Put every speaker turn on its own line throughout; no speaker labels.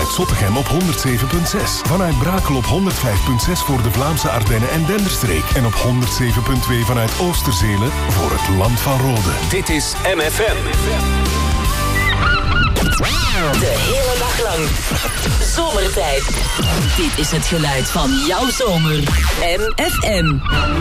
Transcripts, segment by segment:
vanuit Zottegem op 107.6. Vanuit Brakel op 105.6 voor de Vlaamse Ardennen en Denderstreek. En op 107.2 vanuit Oosterzelen voor het Land van Rode.
Dit is MFM.
De hele dag lang. Zomertijd. Dit is het geluid van jouw zomer. MFM.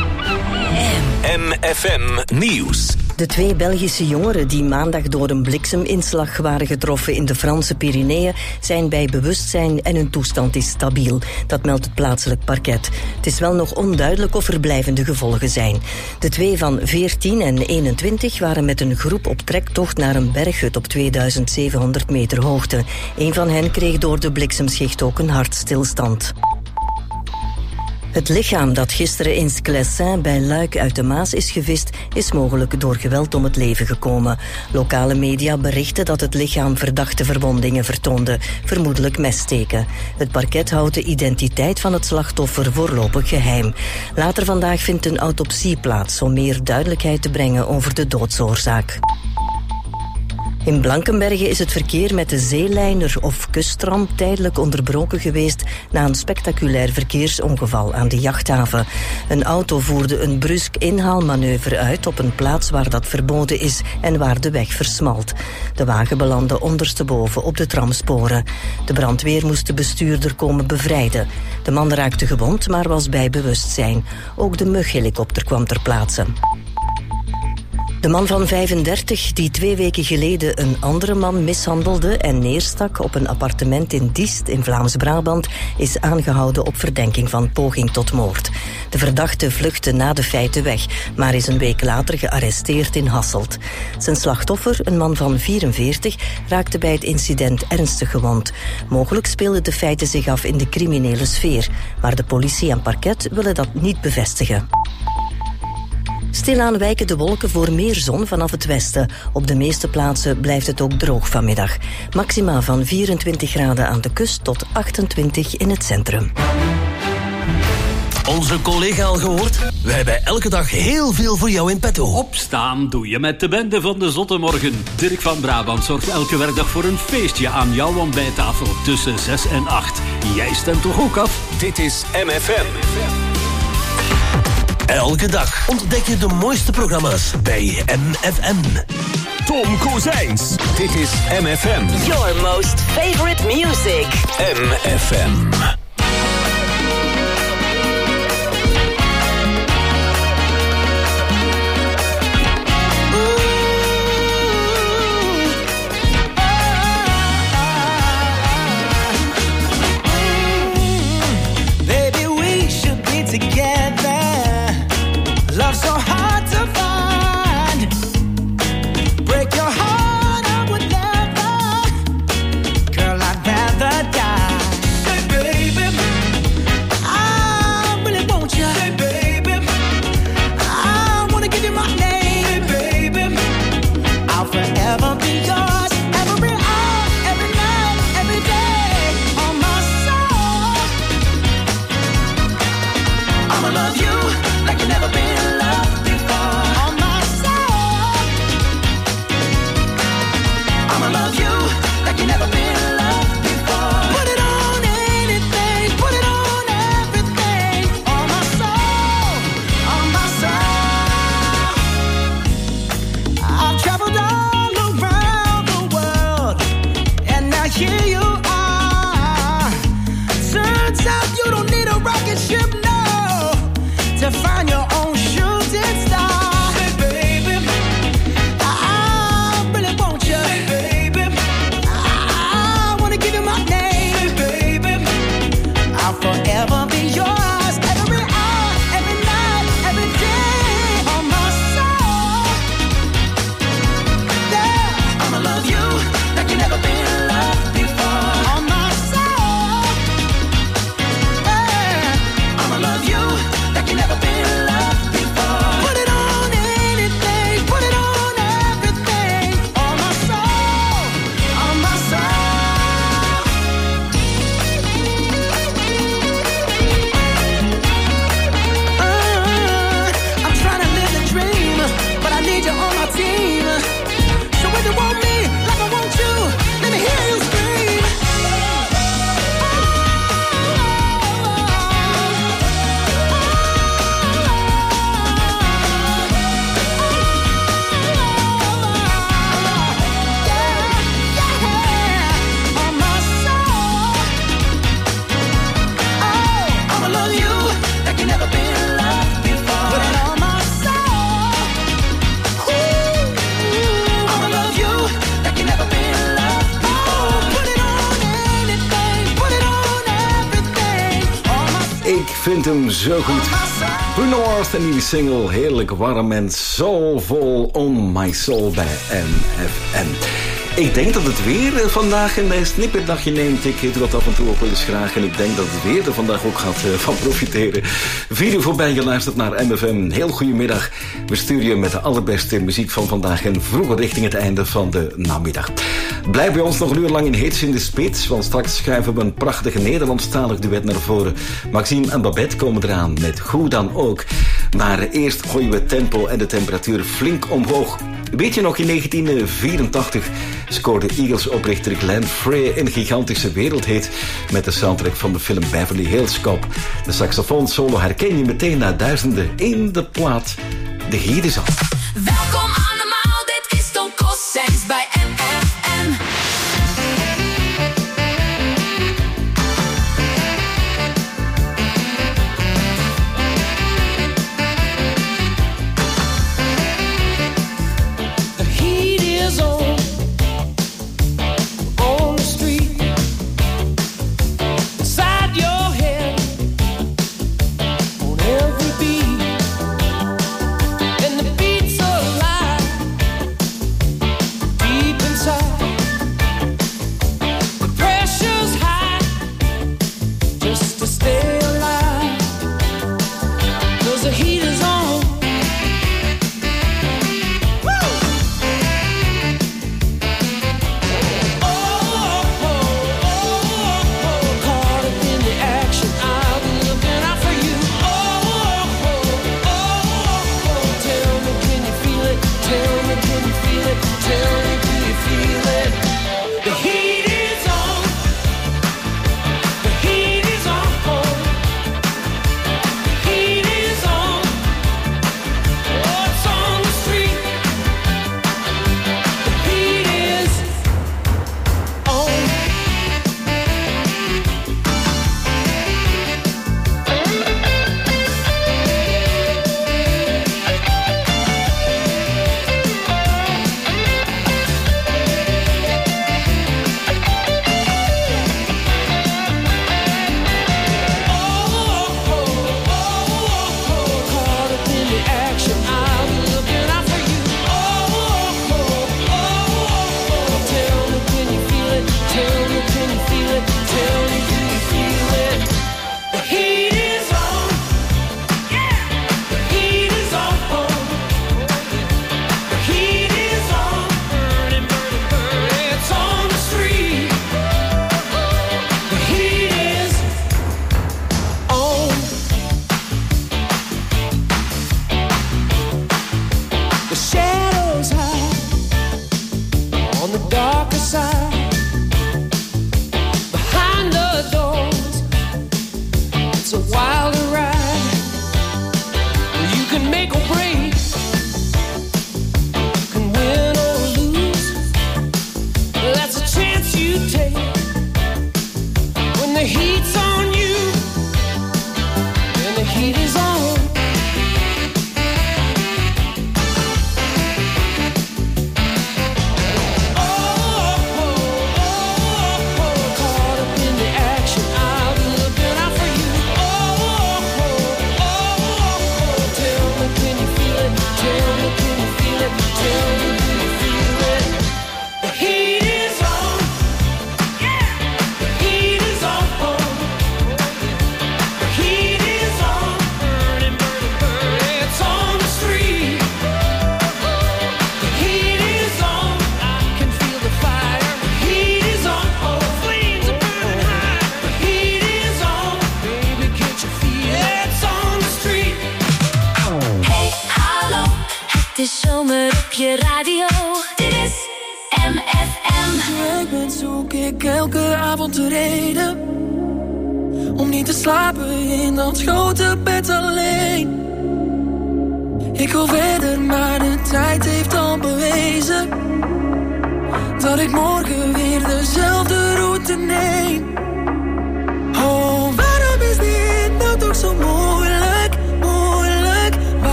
MFM Nieuws.
De 2 Belgische jongeren die maandag door een blikseminslag waren getroffen in de Franse Pyreneeën zijn bij bewustzijn en hun toestand is stabiel. Dat meldt het plaatselijk parket. Het is wel nog onduidelijk of er blijvende gevolgen zijn. De 2 van 14 en 21 waren met een groep op trektocht naar een berghut op 2700 meter hoogte. Een van hen kreeg door de bliksemschicht ook een hartstilstand. Het lichaam dat gisteren in Sclessin bij Luik uit de Maas is gevist, is mogelijk door geweld om het leven gekomen. Lokale media berichten dat het lichaam verdachte verwondingen vertoonde, vermoedelijk messteken. Het parket houdt de identiteit van het slachtoffer voorlopig geheim. Later vandaag vindt een autopsie plaats om meer duidelijkheid te brengen over de doodsoorzaak. In Blankenberge is het verkeer met de zeeliner of kusttram tijdelijk onderbroken geweest na een spectaculair verkeersongeval aan de jachthaven. Een auto voerde een brusk inhaalmanoeuvre uit op een plaats waar dat verboden is en waar de weg versmalt. De wagen belandde ondersteboven op de tramsporen. De brandweer moest de bestuurder komen bevrijden. De man raakte gewond, maar was bij bewustzijn. Ook de mughelikopter kwam ter plaatse. De man van 35, die 2 weken geleden een andere man mishandelde en neerstak op een appartement in Diest in Vlaams-Brabant, is aangehouden op verdenking van poging tot moord. De verdachte vluchtte na de feiten weg, maar is een week later gearresteerd in Hasselt. Zijn slachtoffer, een man van 44, raakte bij het incident ernstig gewond. Mogelijk speelden de feiten zich af in de criminele sfeer, maar de politie en parket willen dat niet bevestigen. Stilaan wijken de wolken voor meer zon vanaf het westen. Op de meeste plaatsen blijft het ook droog vanmiddag. Maxima van 24 graden aan de kust tot 28 in het centrum.
Onze collega al gehoord? We hebben elke dag heel veel voor jou in petto.
Opstaan doe je met de bende van de Zotte Morgen. Dirk van Brabant zorgt elke werkdag voor een feestje aan jouw ontbijttafel tussen 6 en 8. Jij stemt toch ook af?
Dit is MFM.
Elke dag ontdek je de mooiste programma's bij MFM.
Tom Kozijns. Dit is MFM.
Your most favorite music.
MFM.
Baby, we should be together. Love so hard to find. Break your heart, I would never. Girl, I'd rather die. Hey, baby.
vind hem zo goed. Bruno Mars, een nieuwe single. Heerlijk warm en soulvol On My Soul bij MFM. Ik denk dat het weer vandaag een snipperdagje neemt. Ik doe dat af en toe ook wel eens graag. En ik denk dat het weer er vandaag ook gaat van profiteren. 4 uur voorbij geluisterd naar MFM. Heel goedemiddag. We sturen je met de allerbeste muziek van vandaag. En vroeger richting het einde van de namiddag. Blijf bij ons nog een uur lang in Hits in de Spits. Want straks schuiven we een prachtige Nederlandstalig duet naar voren. Maxime en Babette komen eraan met Hoe dan ook. Maar eerst gooien we het tempo en de temperatuur flink omhoog. Weet je nog, in 1984 scoorde Eagles-oprichter Glenn Frey een gigantische wereldhit met de soundtrack van de film Beverly Hills Cop. De saxofoonsolo herken je meteen na duizenden in de plaat. De heat is af.
Welkom allemaal, dit is Tom Cossens bij MFM.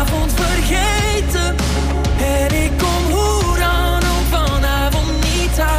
Niet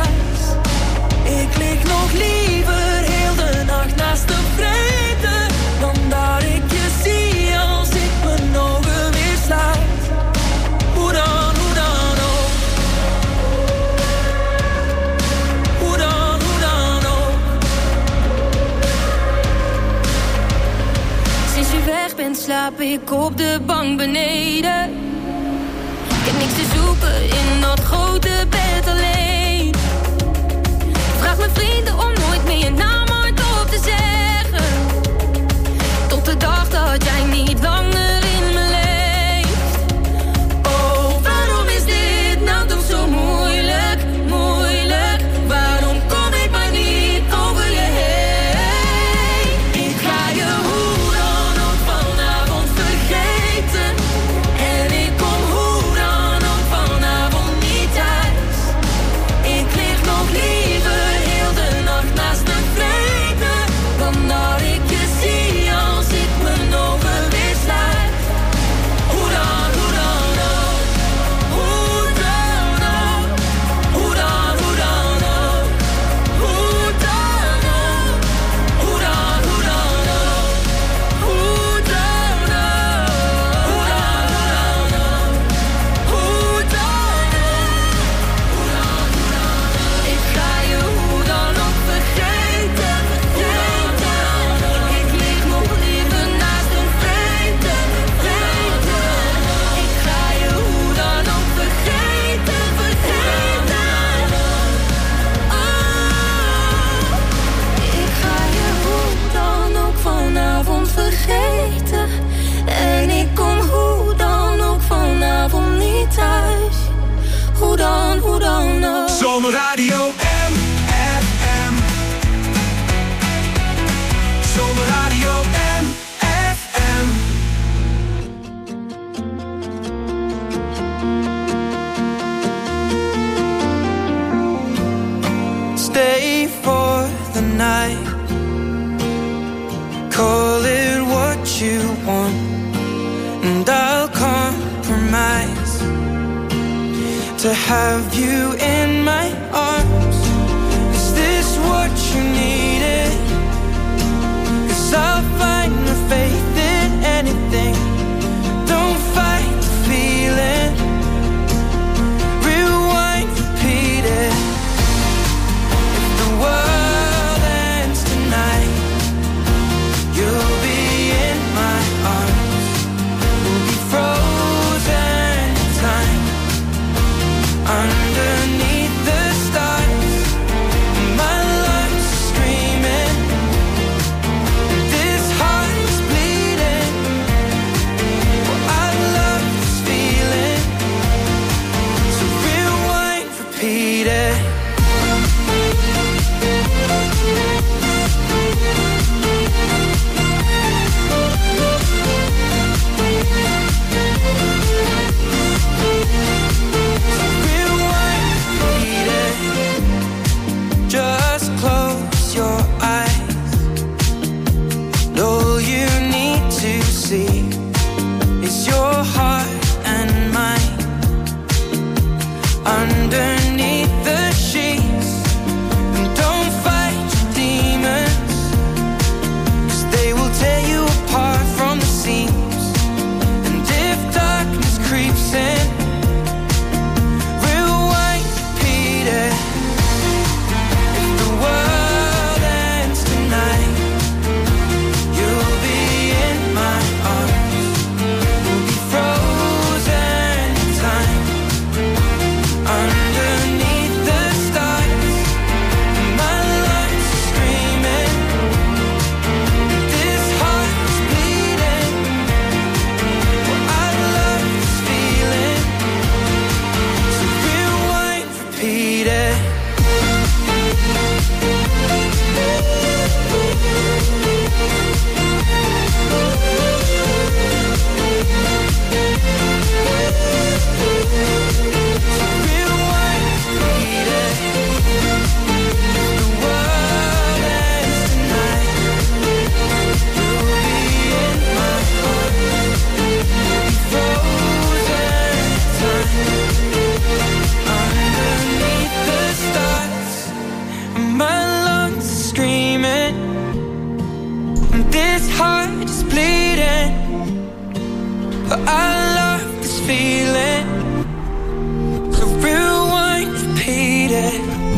ik op de bank beneden. Ik heb niks te zoeken in dat grote bed alleen. Vraag mijn vrienden om nooit meer je naam hardop te zeggen. Tot de dag dat jij niet langer in me leeft. Oh, waarom is dit nou toch zo moeilijk, moeilijk? Waarom kom ik maar niet over je heen? Ik ga je hoe dan ook vanavond vergeten. En ik kom hoe dan ook vanavond niet thuis. Ik lig nog liever heel de nacht naast een vrede dan dat ik je zie als ik mijn ogen weer sluit. Hoe dan ook? Hoe dan ook? Hoe dan ook? Hoe dan ook? Hoe dan ook? Hoe dan ook? Hoe dan ook? Hoe dan ook? Ik ga je hoe dan ook vergeten. Ik lig nog liever naast een vrede. Ik ga je hoe dan ook vergeten. Ik ga je hoe dan ook vanavond vergeten. En ik kom hoe dan ook vanavond niet thuis. Hoe dan ook?
Zomerradio MFM. Zomerradio MFM. Stay for the night. Call it what you want, and I'll compromise to have you in my arms. Is this what you needed? 'Cause I'll find the faith in anything. Don't fight the feeling. Rewind, repeat it. If the world ends tonight, you'll be in my arms. We'll be frozen in time underneath the stars.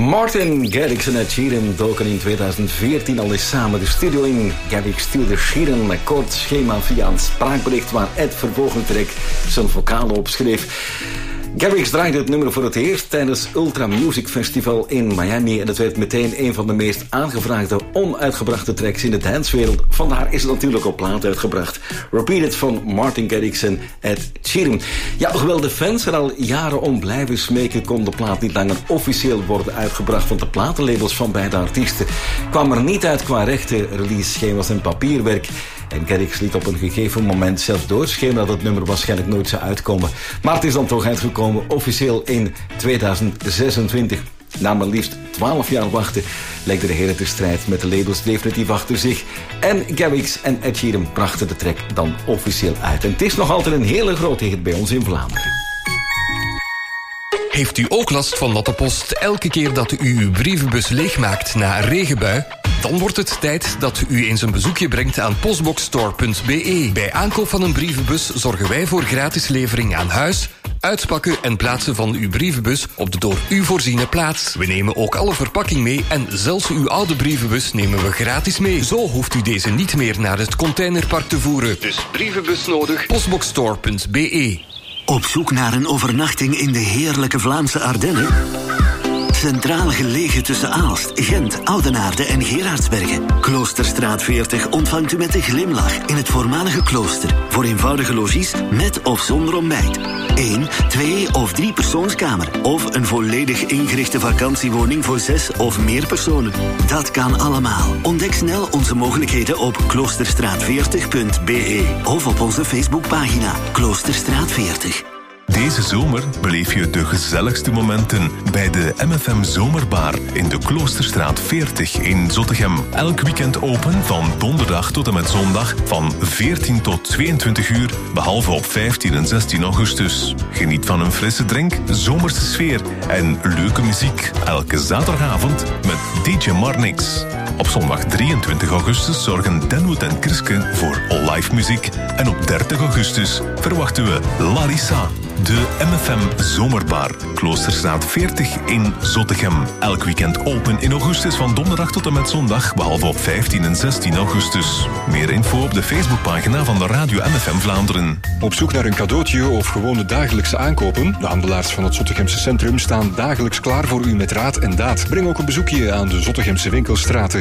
Martin Garrix en Ed Sheeran doken in 2014 al eens samen de studio in. Garrix stuurde Sheeran een kort schema via een spraakbericht waar Ed vervolgens direct zijn vocalen opschreef. Garrix draaide het nummer voor het eerst tijdens Ultra Music Festival in Miami en het werd meteen een van de meest aangevraagde onuitgebrachte tracks in de dancewereld. Vandaar is het natuurlijk op plaat uitgebracht. Repeat It van Martin Garrix en Ed Sheeran. Ja, hoewel de fans er al jaren om blijven smeken, kon de plaat niet langer officieel worden uitgebracht, want de platenlabels van beide artiesten kwamen er niet uit qua rechten, release-schema's en papierwerk. En Garrix liet op een gegeven moment zelf doorschemeren dat het nummer waarschijnlijk nooit zou uitkomen. Maar het is dan toch uitgekomen, officieel in 2026. Na maar liefst 12 jaar wachten legden de heren de strijd met de labels definitief achter zich. En Garrix en Ed Sheeran brachten de track dan officieel uit. En het is nog altijd een hele grote hit bij ons in Vlaanderen.
Heeft u ook last van natte post elke keer dat u uw brievenbus leegmaakt na een regenbui? Dan wordt het tijd dat u eens een bezoekje brengt aan postboxstore.be. Bij aankoop van een brievenbus zorgen wij voor gratis levering aan huis, uitpakken en plaatsen van uw brievenbus op de door u voorziene plaats. We nemen ook alle verpakking mee en zelfs uw oude brievenbus nemen we gratis mee. Zo hoeft u deze niet meer naar het containerpark te voeren. Dus brievenbus nodig, postboxstore.be.
Op zoek naar een overnachting in de heerlijke Vlaamse Ardennen? Centraal gelegen tussen Aalst, Gent, Oudenaarde en Gerardsbergen. Kloosterstraat 40 ontvangt u met een glimlach in het voormalige klooster. Voor eenvoudige logies met of zonder ontbijt. 1, 2 of 3 persoonskamer. Of een volledig ingerichte vakantiewoning voor 6 of meer personen. Dat kan allemaal. Ontdek snel onze mogelijkheden op kloosterstraat40.be of op onze Facebookpagina Kloosterstraat 40.
Deze zomer beleef je de gezelligste momenten bij de MFM Zomerbar in de Kloosterstraat 40 in Zottegem. Elk weekend open van donderdag tot en met zondag van 14 tot 22 uur, behalve op 15 en 16 augustus. Geniet van een frisse drink, zomerse sfeer en leuke muziek. Elke zaterdagavond met DJ Marnix. Op zondag 23 augustus zorgen Denwood en Kriske voor live muziek. En op 30 augustus verwachten we Larissa. De MFM Zomerbar, Kloosterstraat 40 in Zottegem. Elk weekend open in augustus van donderdag tot en met zondag, behalve op 15 en 16 augustus. Meer info op de Facebookpagina van de Radio MFM Vlaanderen.
Op zoek naar een cadeautje of gewone dagelijkse aankopen? De handelaars van het Zottegemse centrum staan dagelijks klaar voor u met raad en daad. Breng ook een bezoekje aan de Zottegemse winkelstraten.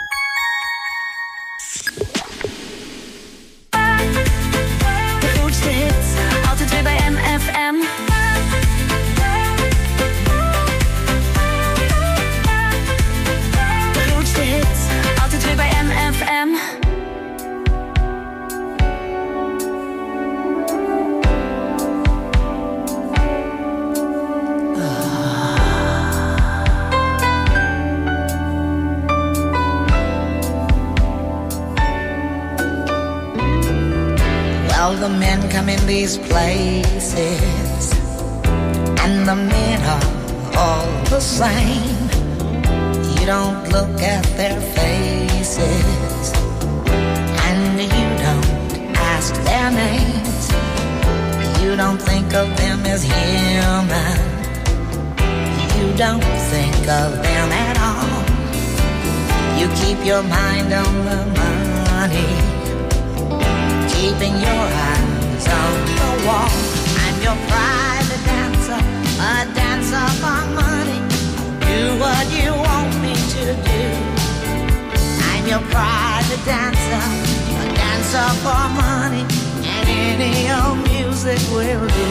The men come in these places, and the men are all the same. You don't look at their faces, and you don't ask their names. You don't think of them as human. You don't think of them at all. You keep your mind on the money, keeping your eyes on the wall. I'm your private dancer, a dancer for money. Do what you want me to do. I'm your private dancer, a dancer for money, and any old music will do.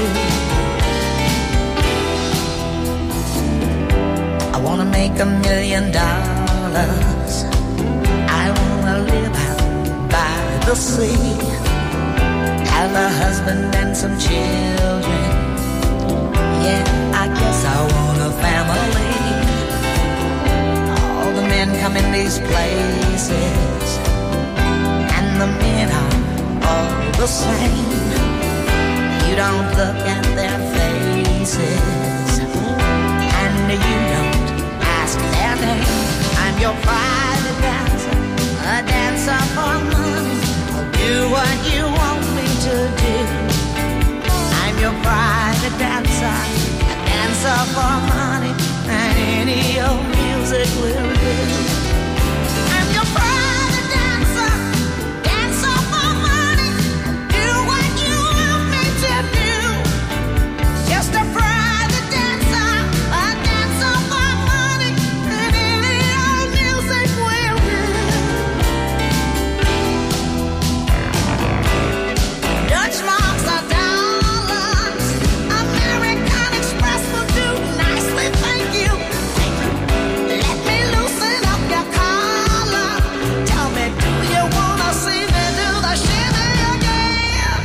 I wanna make $1 million. I wanna live out by the sea, have a husband and some children. Yeah, I guess I want a family. All the men come in these places, and the men are all the same. You don't look at their faces, and you don't ask their name. I'm your private dancer, a dancer for money. I'll do what you want me to do. I'm your private dancer, a dancer for money, and any old music will do. I'm your private dancer, dancer for money. Do what you want me to do. Just a private dancer, a dancer for money, and any old music will do. Dutch marks are dollars, American Express will do nicely, thank you. Let me loosen up your collar. Tell me, do you wanna see me do the shimmy again?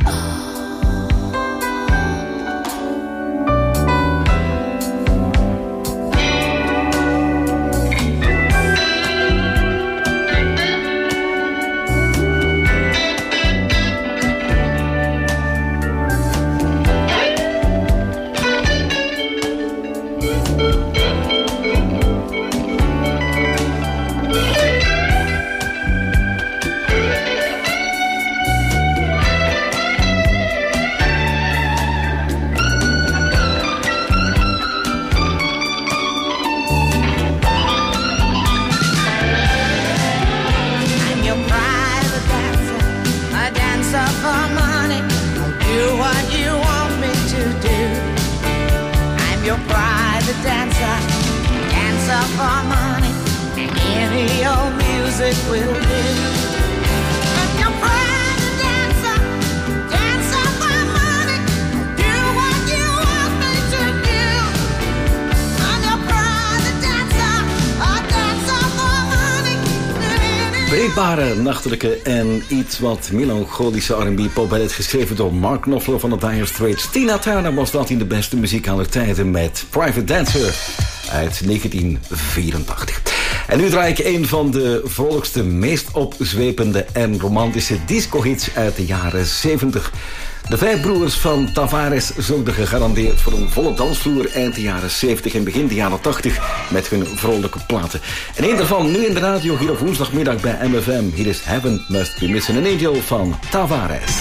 I'm your private dancer, a dancer for money. I'll do what you want me to do. I'm your private dancer, dancer for money. Any old music will do. I'm your private dancer, dancer for money. Do what you want me to do. I'm your private dancer, a dancer for money.
Breekbare, nachtelijke en iets wat melancholische R&B-pop geschreven door Mark Knopfler van de Dire Straits. Tina Turner was dat in de beste muziek aller tijden met Private Dancer uit 1984. En nu draai ik een van de vrolijkste, meest opzwepende en romantische disco-hits uit de jaren 70. De 5 broers van Tavares zorgden gegarandeerd voor een volle dansvloer eind de jaren 70 en begin de jaren 80 met hun vrolijke platen. En één daarvan nu in de radio hier op woensdagmiddag bij MFM. Hier is Heaven Must Be Missing an Angel van Tavares.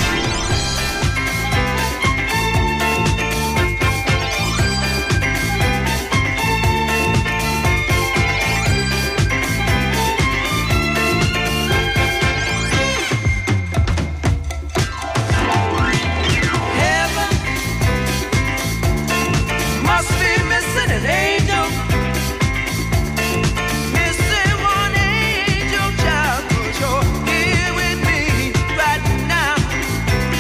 Must be missing an angel. Missing one angel child. 'Cause you're here with me right now.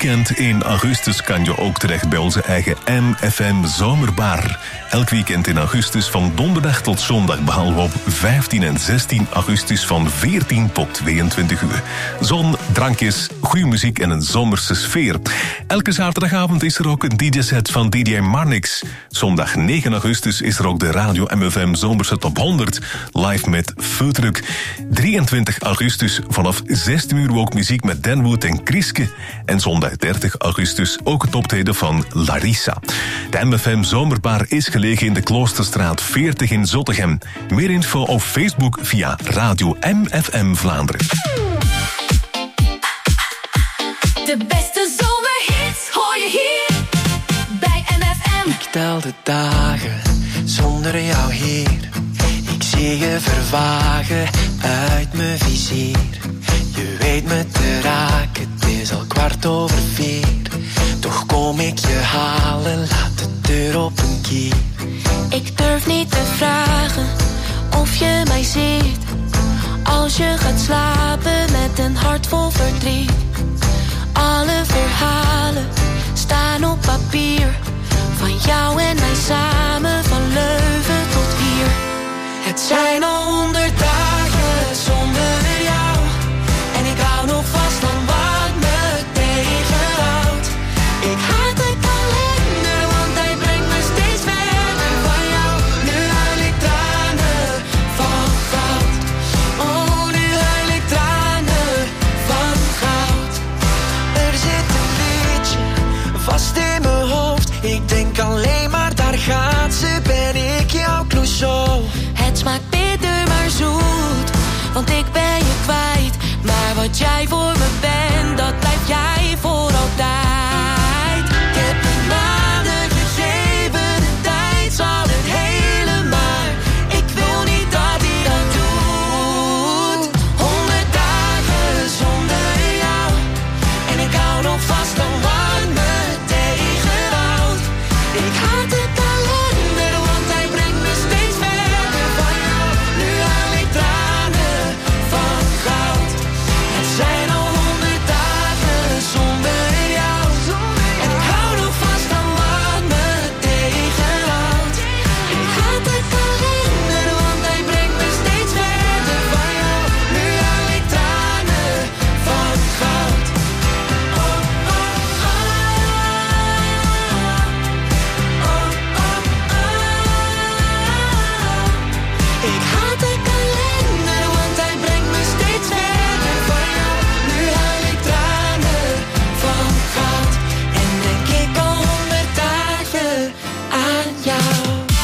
weekend in augustus kan je ook terecht bij onze eigen MFM Zomerbar. Elk weekend in augustus van donderdag tot zondag, behalve op 15 en 16 augustus van 14 tot 22 uur. Zon, drankjes, goede muziek en een zomerse sfeer. Elke zaterdagavond is er ook een DJ-set van DJ Marnix. Zondag 9 augustus is er ook de Radio MFM Zomerse Top 100, live met Foodtruck. 23 augustus vanaf 16 uur ook muziek met Dan Wood en Kriske. En zondag 30 augustus ook het optreden van Larissa. De MFM Zomerbar is gelegen in de Kloosterstraat 40 in Zottegem. Meer info op Facebook via Radio MFM Vlaanderen.
De beste zomerhits hoor je hier bij MFM.
Ik tel de dagen zonder jou hier. Ik zie je vervagen uit mijn vizier. Je weet me te raken, het is al 4:15. Toch kom ik je halen, laat de deur op een kier.
Ik durf niet te vragen of je mij ziet. Als je gaat slapen met een hart vol verdriet. Alle verhalen staan op papier. Van jou en mij samen, van Leuven tot hier.
Het zijn al 100 dagen zonder jou. En ik hou nog vast aan wat me tegenhoudt. Ik haat de kalender, want hij brengt me steeds verder van jou. Nu huil ik tranen van goud. Oh, nu huil ik tranen van goud. Er zit een liedje vast in mijn hoofd. Ik denk alleen maar, daar gaat ze, ben ik jouw Clouseau.
Het smaakt bitter maar zoet, want ik ben je kwijt. Maar wat jij voor me bent, dat blijf jij voor altijd. Ik heb een naden gegeven, de tijd zal het hele maar. Ik wil niet dat hij dat doet. 100 dagen zonder jou. En ik hou nog vast aan wat me tegenhoudt. Ik haat de kalender, want hij brengt me steeds verder van jou. Nu huil ik tranen van goud. Het zijn al 100 dagen zonder jou. En ik hou nog vast aan wat me tegenhoudt. Ik haat de kalender, want hij brengt me steeds verder van jou. Nu huil ik tranen van goud. Oh, oh, oh. Ik haat de kalender, want hij brengt me steeds verder van jou. Nu huil ik tranen van goud. En denk ik al 100 dagen aan jou.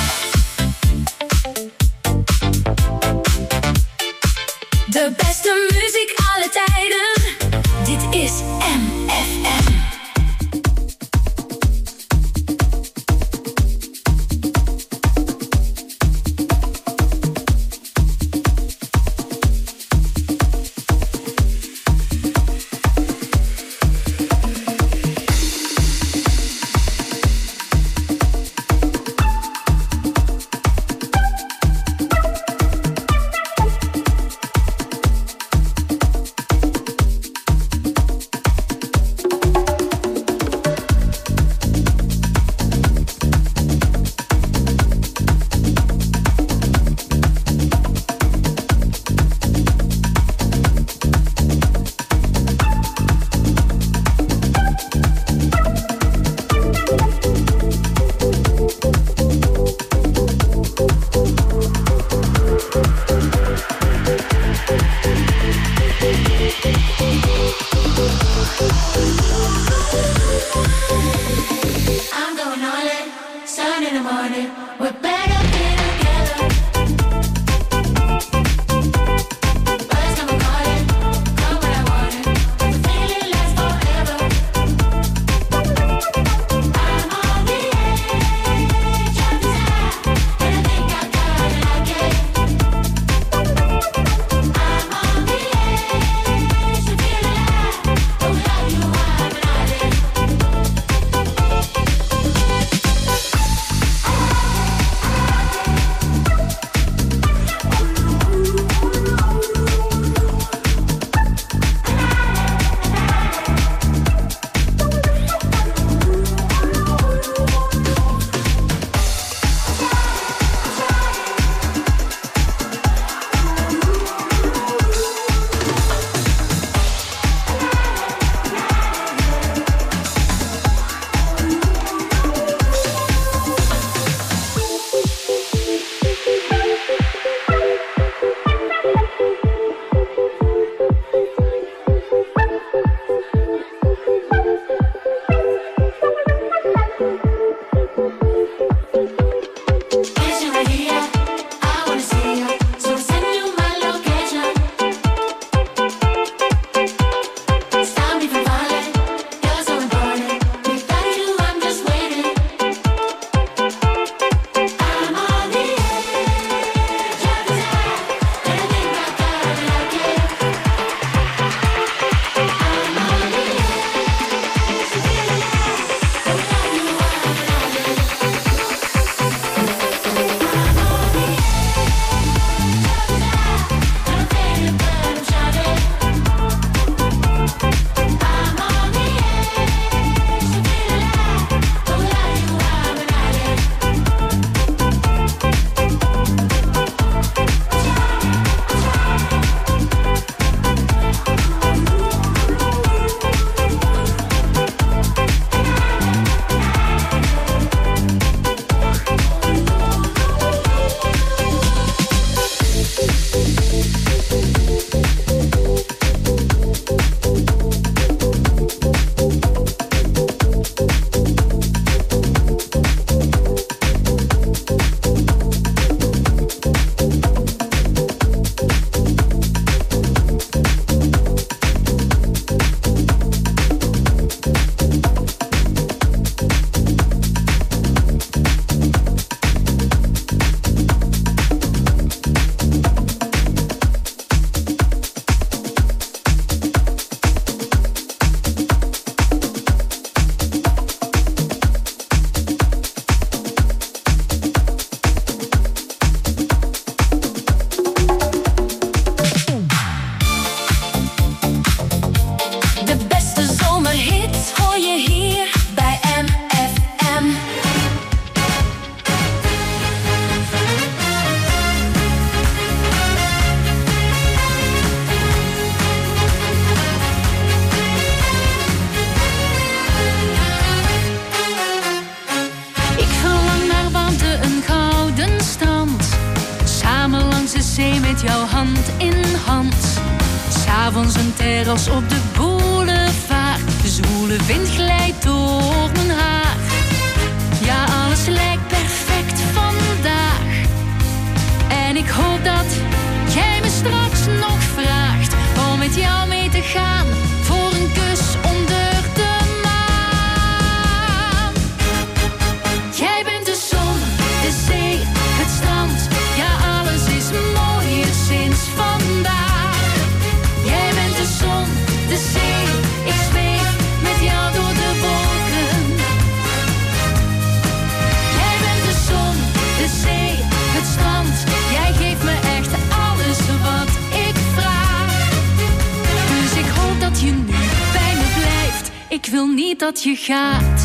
De beste muziek alle tijden. Dit is MFM.
in hand. 'S'avonds een terras op de boulevard. De zwoele wind glijdt door mijn haar. Ja, alles lijkt perfect vandaag. En ik hoop dat jij me straks nog vraagt om met jou mee te gaan voor een kus onder de maan. Jij bent de zon, de zee, het strand. Ja, alles is mooier sinds vandaag. Jij bent de zon, de zee, ik zweef met jou door de wolken. Jij bent de zon, de zee, het strand. Jij geeft me echt alles wat ik vraag. Dus ik hoop dat je nu bij me blijft. Ik wil niet dat je gaat.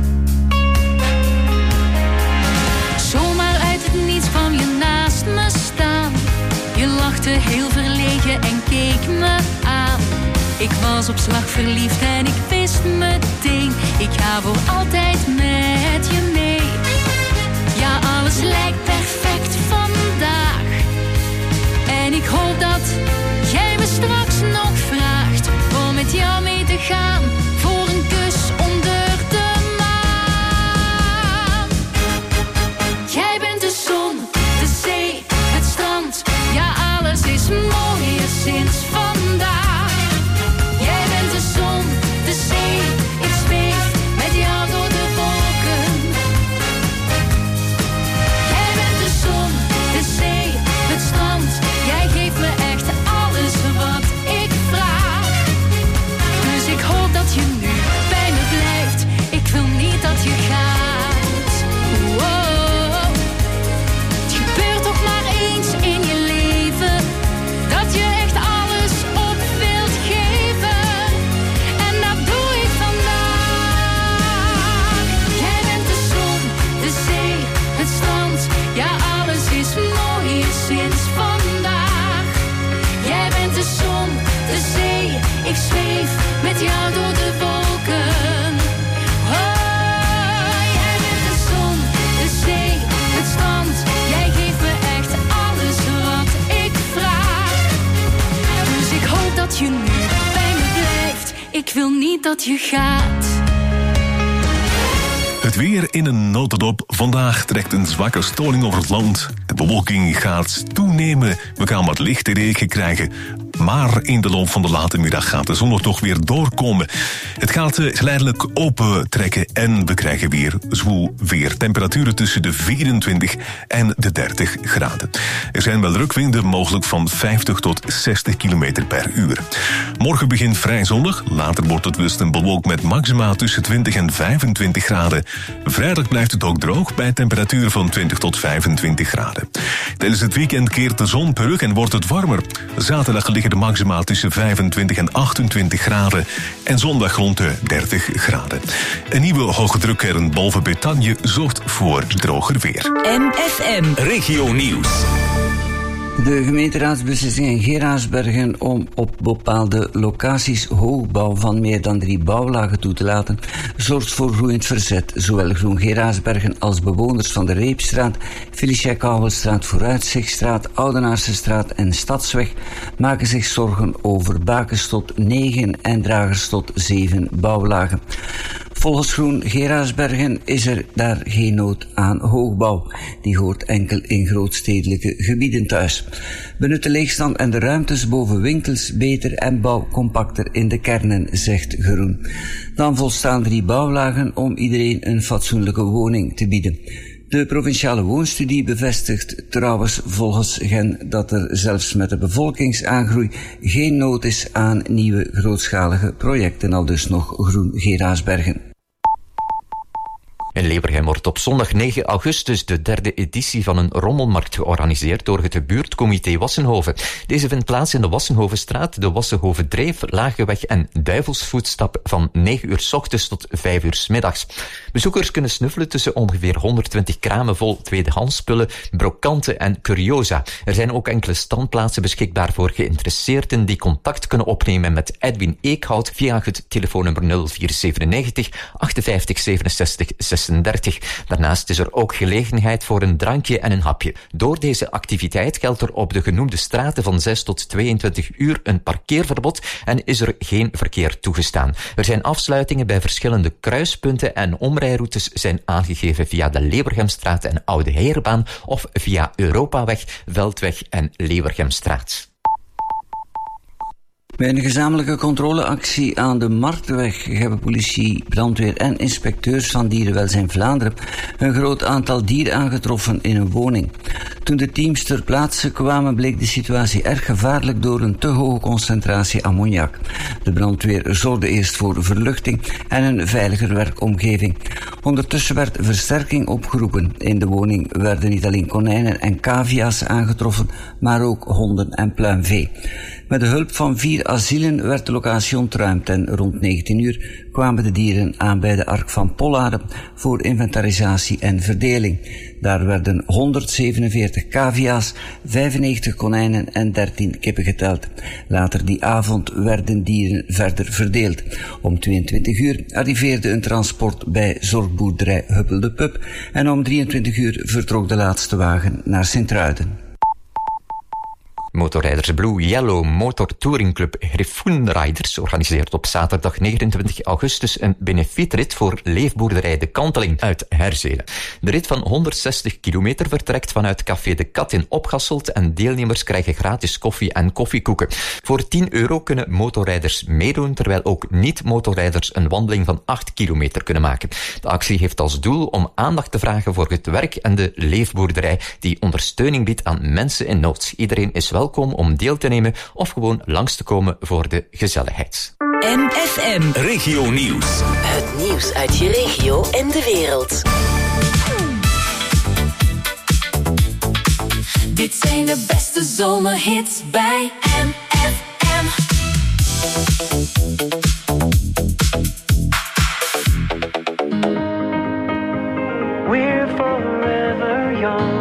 Zomaar uit het niets kwam je naast me staan. Je lachte heel verlegen en keek me aan. Ik was op slag verliefd en ik wist meteen, ik ga voor altijd met je mee. Ja, alles lijkt perfect vandaag. En ik hoop dat jij me straks nog vraagt om met jou mee te gaan voor een kus onder de maan. Jij bent de zon, de zee, het strand. Ja, alles is mooier sinds vandaag. Jij bent de zon, de zee, ik zweef met jou door de wolken. Jij bent de zon, de zee, het strand. Jij geeft me echt alles wat ik vraag. Dus ik hoop dat je nu bij me blijft. Ik wil niet dat je gaat. Wow. Het gebeurt toch maar eens in je leven dat je echt alles op wilt geven. En dat doe ik vandaag. Jij bent de zon, de zee, het strand. Ja, alles is mooier sinds vandaag. Jij bent de zon, de zee, ik zweef met jou door de wolken. Oh, jij bent de zon, de zee, het strand. Jij geeft me echt alles wat ik vraag. Dus ik hoop dat je nu bij me blijft. Ik wil niet dat je gaat.
Het weer in een notendop. Vandaag trekt een zwakke storing over het land. De bewolking gaat toenemen. We gaan wat lichte regen krijgen. Maar in de loop van de late middag gaat de zon nog toch weer doorkomen. Het gaat geleidelijk opentrekken en we krijgen weer zwoel weer. Temperaturen tussen de 24 en de 30 graden. Er zijn wel rukwinden, mogelijk van 50 tot 60 km per uur. Morgen begint vrij zonnig. Later wordt het wisselend bewolkt met maxima tussen 20 en 25 graden. Vrijdag blijft het ook droog bij temperaturen van 20 tot 25 graden. Tijdens het weekend keert de zon terug en wordt het warmer. Zaterdag liggen de maxima tussen 25 en 28 graden en zondag rond de 30 graden. Een nieuwe hoge drukkern boven Bretagne zorgt voor droger weer.
MFM
Regio Nieuws.
De gemeenteraadsbeslissing in Geraardsbergen om op bepaalde locaties hoogbouw van meer dan 3 bouwlagen toe te laten, zorgt voor groeiend verzet. Zowel Groen Geraardsbergen als bewoners van de Reepstraat, Felicia Kouwelstraat, Vooruitzichtstraat, Oudenaarse straat en Stadsweg maken zich zorgen over bakens tot 9 en dragers tot 7 bouwlagen. Volgens Groen Geraardsbergen is er daar geen nood aan hoogbouw. Die hoort enkel in grootstedelijke gebieden thuis. Benut de leegstand en de ruimtes boven winkels beter en bouw compacter in de kernen, zegt Groen. Dan volstaan 3 bouwlagen om iedereen een fatsoenlijke woning te bieden. De provinciale woonstudie bevestigt trouwens volgens Gen dat er zelfs met de bevolkingsaangroei geen nood is aan nieuwe grootschalige projecten, aldus nog Groen Geraardsbergen.
In Levergem wordt op zondag 9 augustus de 3e editie van een rommelmarkt georganiseerd door het buurtcomité Wassenhoven. Deze vindt plaats in de Wassenhovenstraat, de Wassenhovendreef, Lageweg en Duivelsvoetstap van 9 uur 's ochtends tot 5 uur 's middags. Bezoekers kunnen snuffelen tussen ongeveer 120 kramen vol tweedehands spullen, brokanten en curiosa. Er zijn ook enkele standplaatsen beschikbaar voor geïnteresseerden die contact kunnen opnemen met Edwin Eekhout via het telefoonnummer 0497 58 67 66. 36. Daarnaast is er ook gelegenheid voor een drankje en een hapje. Door deze activiteit geldt er op de genoemde straten van 6 tot 22 uur een parkeerverbod en is er geen verkeer toegestaan. Er zijn afsluitingen bij verschillende kruispunten en omrijroutes zijn aangegeven via de Leeuwergemstraat en Oude Heerbaan of via Europaweg, Veldweg en Leeuwergemstraat.
Bij een gezamenlijke controleactie aan de Marktweg hebben politie, brandweer en inspecteurs van Dierenwelzijn Vlaanderen een groot aantal dieren aangetroffen in een woning. Toen de teams ter plaatse kwamen bleek de situatie erg gevaarlijk door een te hoge concentratie ammoniak. De brandweer zorgde eerst voor verluchting en een veiliger werkomgeving. Ondertussen werd versterking opgeroepen. In de woning werden niet alleen konijnen en cavia's aangetroffen, maar ook honden en pluimvee. Met de hulp van 4 asielen werd de locatie ontruimd en rond 19 uur kwamen de dieren aan bij de Ark van Pollade voor inventarisatie en verdeling. Daar werden 147 cavia's, 95 konijnen en 13 kippen geteld. Later die avond werden dieren verder verdeeld. Om 22 uur arriveerde een transport bij zorgboerderij Huppel de Pup en om 23 uur vertrok de laatste wagen naar Sint-Truiden.
Motorrijders Blue Yellow Motor Touring Club Griffon Riders organiseert op zaterdag 29 augustus een benefietrit voor leefboerderij De Kanteling uit Herzelen. De rit van 160 kilometer vertrekt vanuit Café de Kat in Opgasselt en deelnemers krijgen gratis koffie en koffiekoeken. Voor €10 kunnen motorrijders meedoen, terwijl ook niet-motorrijders een wandeling van 8 kilometer kunnen maken. De actie heeft als doel om aandacht te vragen voor het werk en de leefboerderij die ondersteuning biedt aan mensen in nood. Iedereen is welkom om deel te nemen of gewoon langs te komen voor de gezelligheid.
MFM
Regio Nieuws.
Het nieuws uit je regio en de wereld.
Dit zijn de beste zomerhits bij MFM.
We're forever young.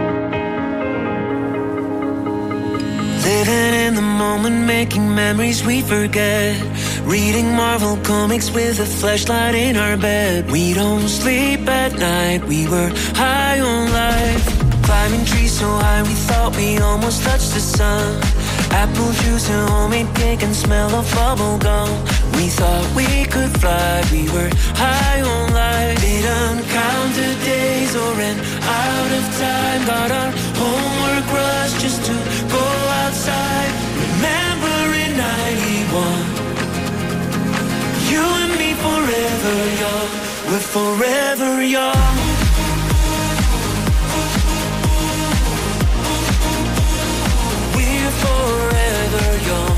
Living in the moment, making memories we forget. Reading Marvel comics with a flashlight in our bed. We don't sleep at night, we were high on life. Climbing trees so high we thought we almost touched the sun. Apple juice and homemade cake and smell of bubble gum. We thought we could fly, we were high on life. Didn't count the days or ran out of time. Got our homework rush just to go outside. Remember in 91, you and me forever young. We're forever young. We're forever young.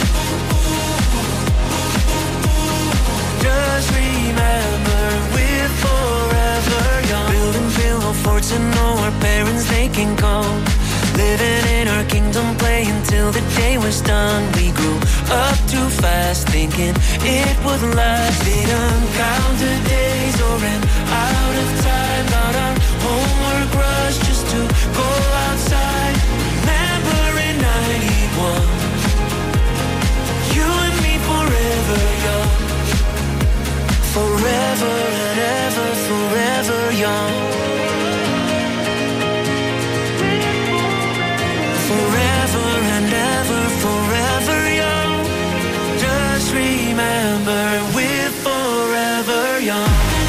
Just remember we're forever young. Building pillow forts and know our parents they can come. Living in our kingdom, play until the day was done. We grew up too fast, thinking it would last. Didn't count the days or ran out of time. Got our homework rush just to go outside. Remember in 91, you and me forever young. Forever and ever, forever young. Forever and ever, forever young. Just remember we're forever young.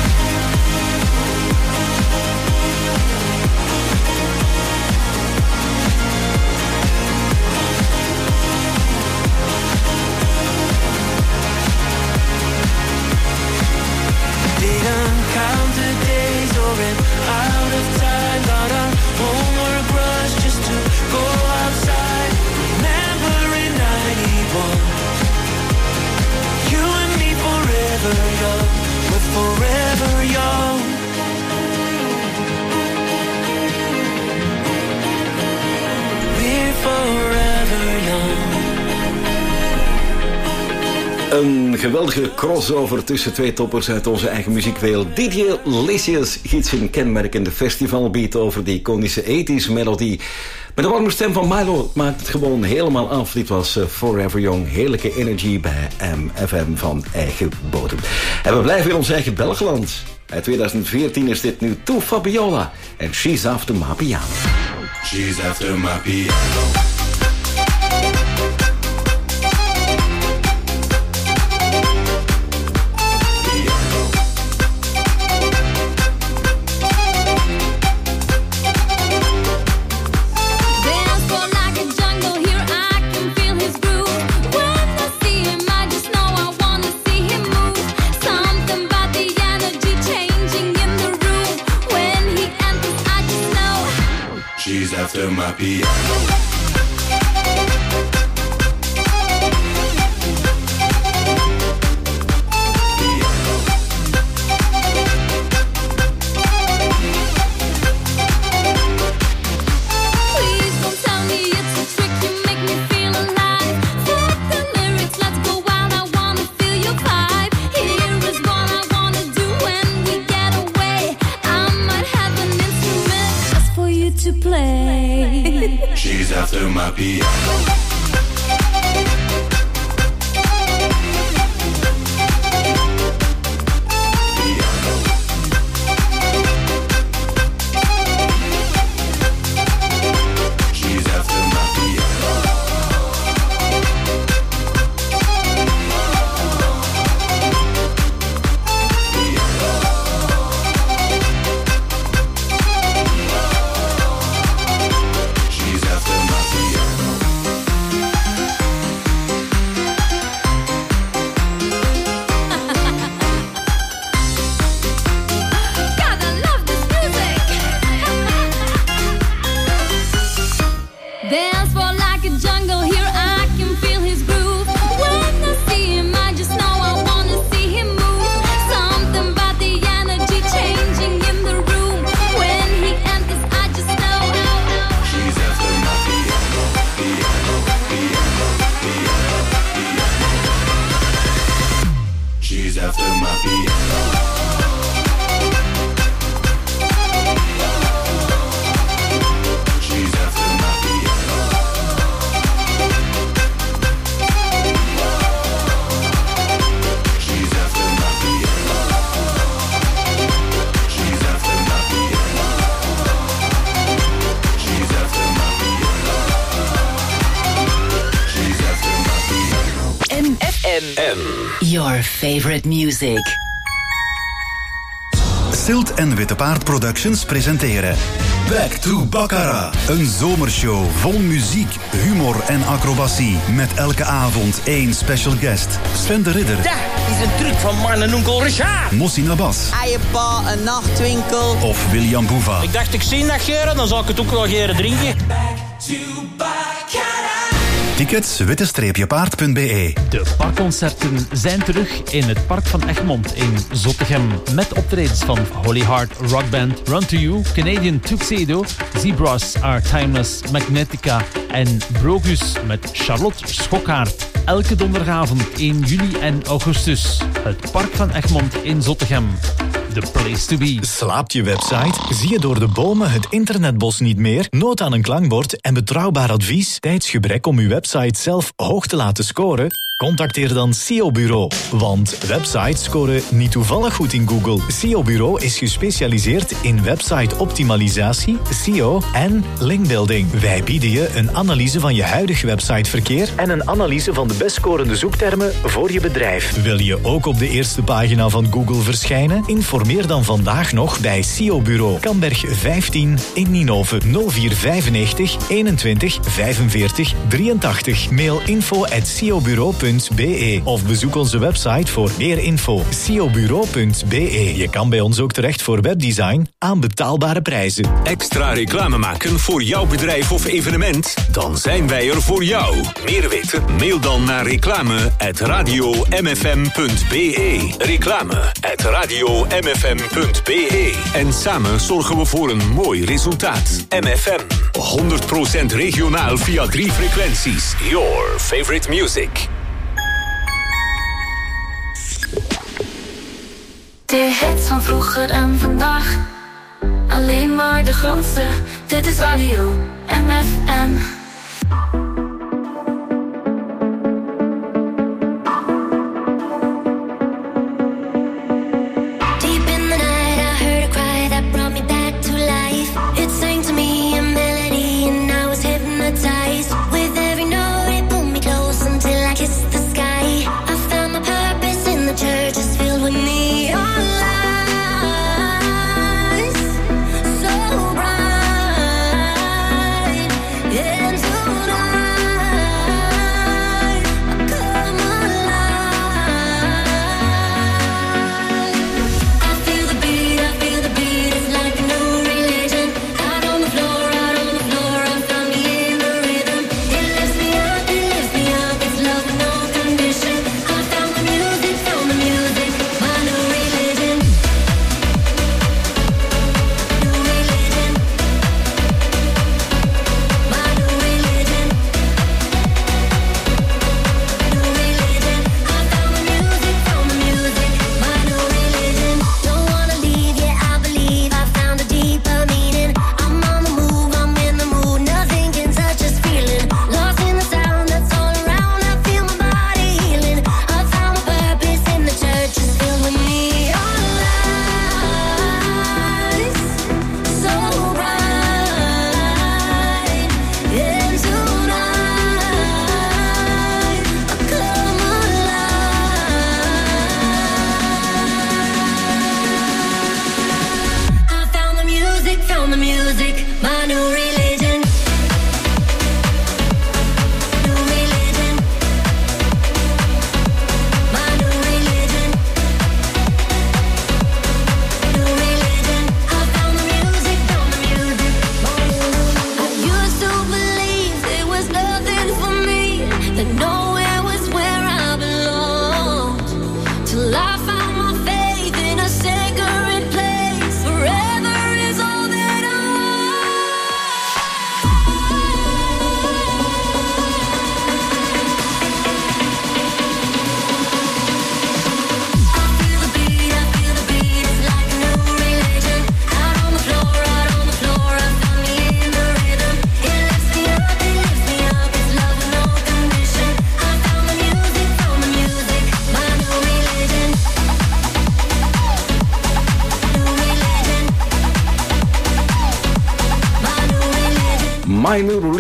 Didn't count the days or ran out of time. Got our homework rush just to go outside. Remember in 91, you and me forever young. We're forever young. We're forever young.
Een geweldige crossover tussen twee toppers uit onze eigen muziekwereld. DJ Licious giet zijn kenmerkende festivalbeat over de iconische 80s melodie. Met de warme stem van Milo maakt het gewoon helemaal af. Dit was Forever Young. Heerlijke energy bij MFM van eigen bodem. En we blijven in ons eigen Belgeland. Uit 2014 is dit nu To Fabiola en She's After My Piano.
She's after my piano. After my piano. She's after my piano.
Your favorite music.
Silt en Witte Paard Productions presenteren Back to Baccarat. Een zomershow vol muziek, humor en acrobatie. Met elke avond één special guest. Sven de Ridder.
Ja, is een truc van man en onkel Richard.
Mossin Abbas.
Eierpa, een nachtwinkel.
Of William Boeva.
Ik dacht, ik zie dat geren, dan zal ik het ook wel geren drinken.
Tickets witte-paard.be.
De parkconcerten zijn terug in het Park van Egmond in Zottegem. Met optredens van Holy Heart Rockband, Run to You, Canadian Tuxedo, Zebras Are Timeless, Magnetica en Brogus met Charlotte Schokkaert. Elke donderdagavond in juli en augustus. Het Park van Egmond in Zottegem. The place to be.
Slaapt je website? Zie je door de bomen het internetbos niet meer? Nood aan een klankbord en betrouwbaar advies? Tijdsgebrek om uw website zelf hoog te laten scoren? Contacteer dan SEO Bureau. Want websites scoren niet toevallig goed in Google. SEO Bureau is gespecialiseerd in website optimalisatie, SEO en linkbuilding. Wij bieden je een analyse van je huidige websiteverkeer en een analyse van de best scorende zoektermen voor je bedrijf. Wil je ook op de eerste pagina van Google verschijnen? Informeer dan vandaag nog bij SEO Bureau. Kamberg 15 in Ninove 0495 21 45 83. Mail info@seobureau.be of bezoek onze website voor meer info. seobureau.be. Je kan bij ons ook terecht voor webdesign aan betaalbare prijzen.
Extra reclame maken voor jouw bedrijf of evenement? Dan zijn wij er voor jou. Meer weten? Mail dan naar reclame@radiomfm.be. Reclame@radiomfm.be. En samen zorgen we voor een mooi resultaat. MFM. 100% regionaal via 3 frequenties. Your favorite music.
De hits van vroeger en vandaag. Alleen maar de grootste. Dit is Radio MFM.
Deep in the night.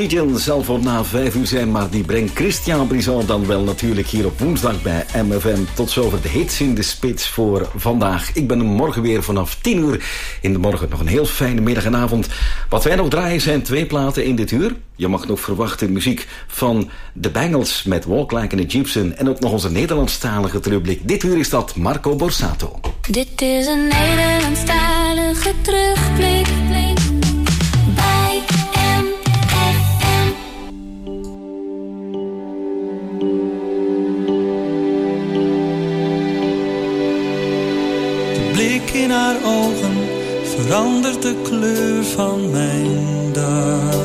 Norwegian zal voor na 5 uur zijn, maar die brengt Christian Brisson dan wel natuurlijk hier op woensdag bij MFM. Tot zover de hits in de spits voor vandaag. Ik ben er morgen weer vanaf 10 uur in de morgen. Nog een heel fijne middag en avond. Wat wij nog draaien zijn 2 platen in dit uur. Je mag nog verwachten muziek van The Bangles met Walk Like an Egyptian en ook nog onze Nederlandstalige terugblik. Dit uur is dat Marco Borsato.
Dit is een Nederlandstalige terugblik bij MFM.
De blik in haar ogen verandert de kleur van mijn dag.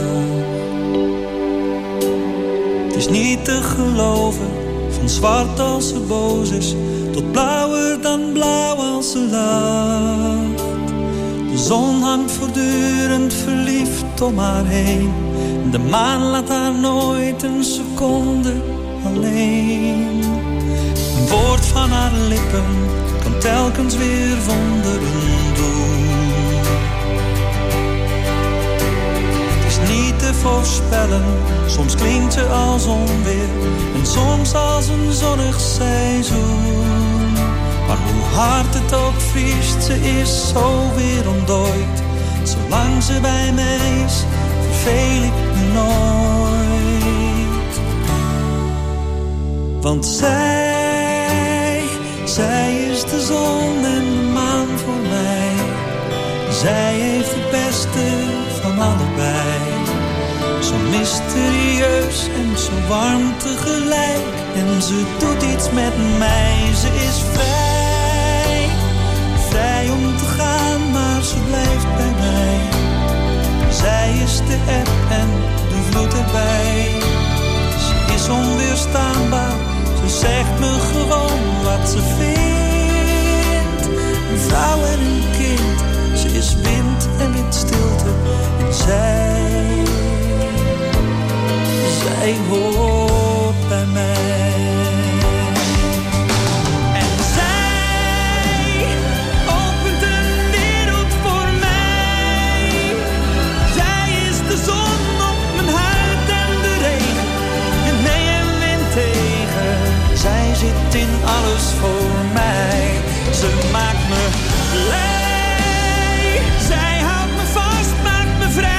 Het is niet te geloven, van zwart als ze boos is, tot blauwer dan blauw als ze lacht. De zon hangt voortdurend verliefd om haar heen. De maan laat haar nooit een seconde alleen. Een woord van haar lippen kan telkens weer wonderen doen. Het is niet te voorspellen, soms klinkt ze als onweer en soms als een zonnig seizoen. Maar hoe hard het ook vriest, ze is zo weer ontdooid. Zolang ze bij mij is, verveel ik me nooit. Want zij is de zon en de maan voor mij. Zij heeft het beste van allebei. Zo mysterieus en zo warm tegelijk. En ze doet iets met mij. Ze is vrij, vrij om te gaan, maar ze blijft bij mij. Zij is de eb en de vloed erbij. Ze is onweerstaanbaar, ze zegt me gewoon wat ze vindt. Een vrouw en een kind, ze is wind en windstilte. En zij hoort bij mij. En zij opent een wereld voor mij. Zij is de zon op mijn huid en de regen. En mee en wind tegen. Zij zit in alles voor mij. Ze maakt me blij. Zij houdt me vast, maakt me vrij.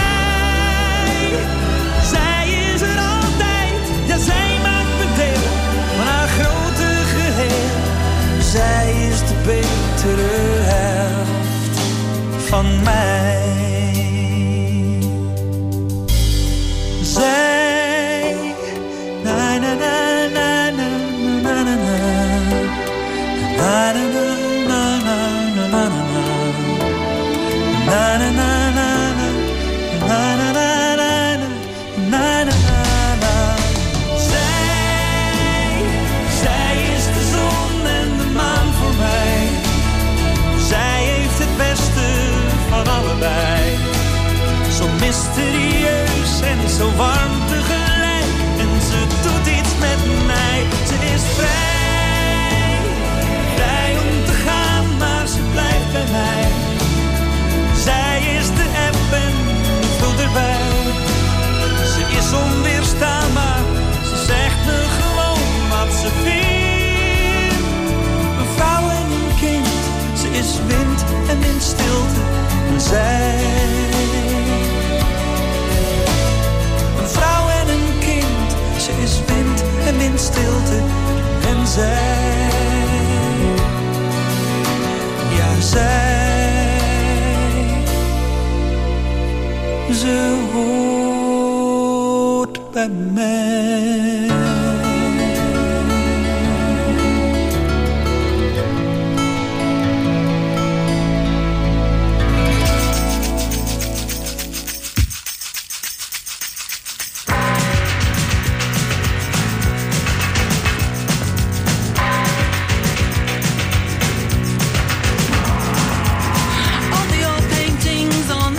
Zij is er altijd, ja, zij maakt me deel van haar grote geheel. Zij is de betere helft van mij. Zij, na na na na na na na na na na na na na na na na na. Zij is de zon en de maan voor mij. Zij heeft het beste van allebei. Zo mysterieus en zo warm tegelijk. En ze doet iets met mij. Ze is vrij, vrij om te gaan, maar ze blijft bij mij. Zij is de eb en de vloed erbij. Ze is onweerstaanbaar, ze zegt me gewoon wat ze vindt. Een vrouw en een kind, ze is wind en windstilte. En zij, een vrouw en een kind, ze is wind en windstilte. En zij, ja zij, ze hoort bij mij.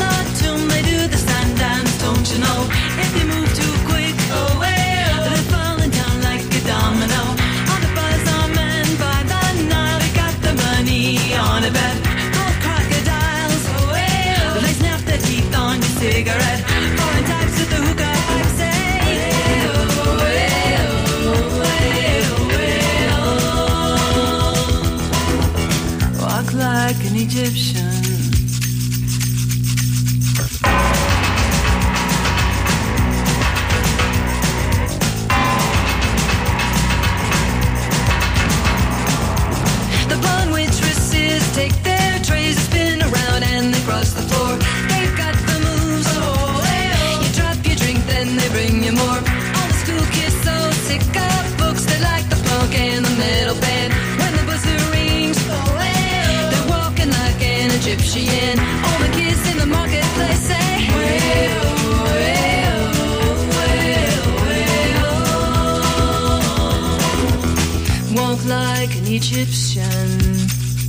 If you move too quick, oh well, the fun
walk like an Egyptian.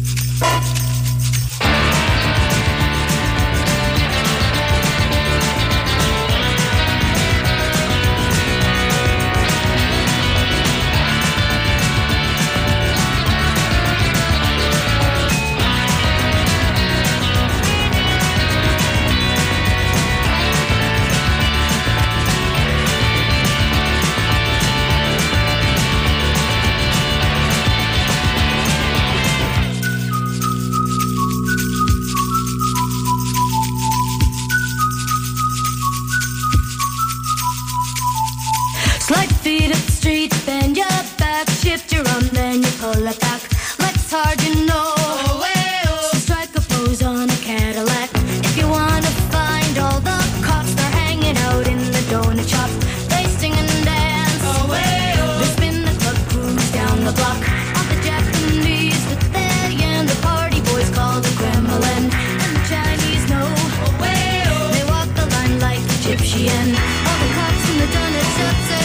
Slide feet up the street, bend your back, shift your arm, then you pull it back. Legs hard, you know. So strike a pose on a Cadillac. If you wanna find all the cops, they're hanging out in the donut shop. They sing and dance. They spin the club, cruise down the block. All the Japanese with they and the party boys call the Kremlin. And the Chinese know. They walk the line like Egyptian. All the cops in the donut shop say.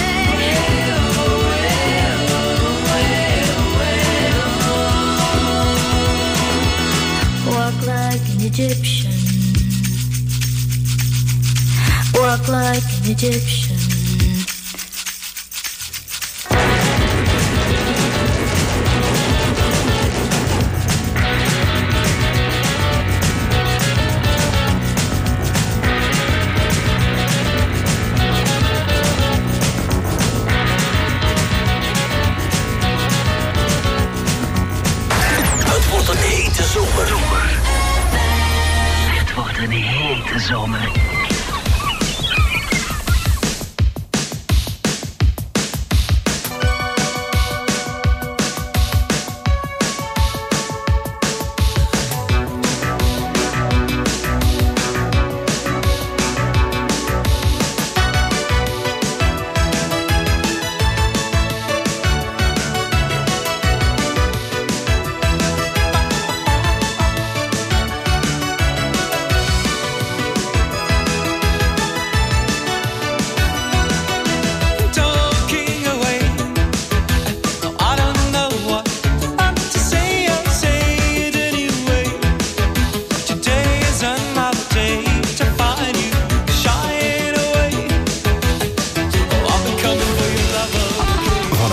Walk like an Egyptian. Walk like an Egyptian.
Het wordt een hete zomer. Het wordt een hete zomer.